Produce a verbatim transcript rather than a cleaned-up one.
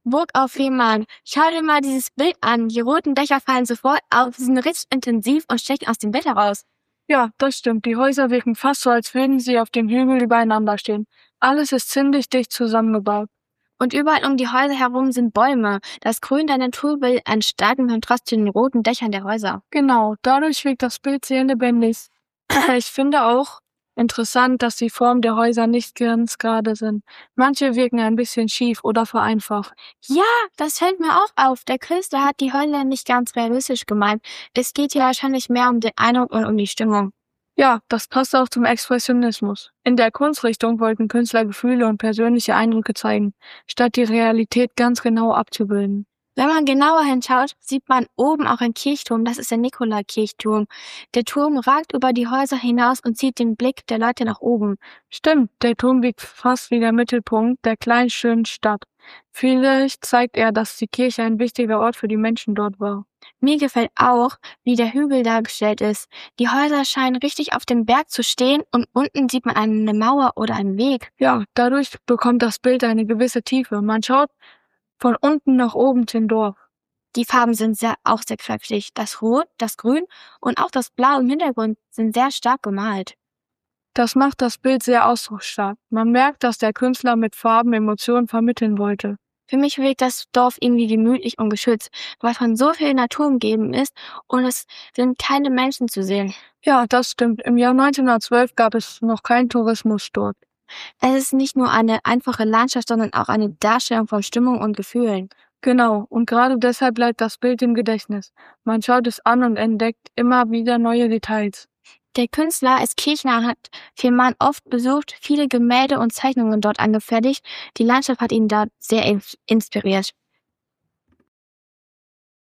Burg auf Fehmarn. Schau dir mal dieses Bild an. Die roten Dächer fallen sofort auf, sind richtig intensiv und stechen aus dem Bild heraus. Ja, das stimmt. Die Häuser wirken fast so, als würden sie auf dem Hügel übereinander stehen. Alles ist ziemlich dicht zusammengebaut. Und überall um die Häuser herum sind Bäume. Das Grün der Natur will einen starken Kontrast zu den roten Dächern der Häuser. Genau, dadurch wirkt das Bild sehr lebendig. Ich finde auch interessant, dass die Formen der Häuser nicht ganz gerade sind. Manche wirken ein bisschen schief oder vereinfacht. Ja, das fällt mir auch auf. Der Künstler hat die Häuser nicht ganz realistisch gemeint. Es geht hier wahrscheinlich mehr um den Eindruck und um die Stimmung. Ja, das passt auch zum Expressionismus. In der Kunstrichtung wollten Künstler Gefühle und persönliche Eindrücke zeigen, statt die Realität ganz genau abzubilden. Wenn man genauer hinschaut, sieht man oben auch einen Kirchturm. Das ist der Nikolaikirchturm. Der Turm ragt über die Häuser hinaus und zieht den Blick der Leute nach oben. Stimmt, der Turm wirkt fast wie der Mittelpunkt der kleinen schönen Stadt. Vielleicht zeigt er, dass die Kirche ein wichtiger Ort für die Menschen dort war. Mir gefällt auch, wie der Hügel dargestellt ist. Die Häuser scheinen richtig auf dem Berg zu stehen und unten sieht man eine Mauer oder einen Weg. Ja, dadurch bekommt das Bild eine gewisse Tiefe. Man schaut von unten nach oben zum Dorf. Die Farben sind sehr, auch sehr kräftig. Das Rot, das Grün und auch das Blau im Hintergrund sind sehr stark gemalt. Das macht das Bild sehr ausdrucksstark. Man merkt, dass der Künstler mit Farben Emotionen vermitteln wollte. Für mich wirkt das Dorf irgendwie gemütlich und geschützt, weil von so viel Natur umgeben ist und es sind keine Menschen zu sehen. Ja, das stimmt. Im Jahr neunzehnhundertzwölf gab es noch keinen Tourismus dort. Es ist nicht nur eine einfache Landschaft, sondern auch eine Darstellung von Stimmung und Gefühlen. Genau, und gerade deshalb bleibt das Bild im Gedächtnis. Man schaut es an und entdeckt immer wieder neue Details. Der Künstler als Kirchner hat Fehmarn oft besucht, viele Gemälde und Zeichnungen dort angefertigt. Die Landschaft hat ihn da sehr inspiriert.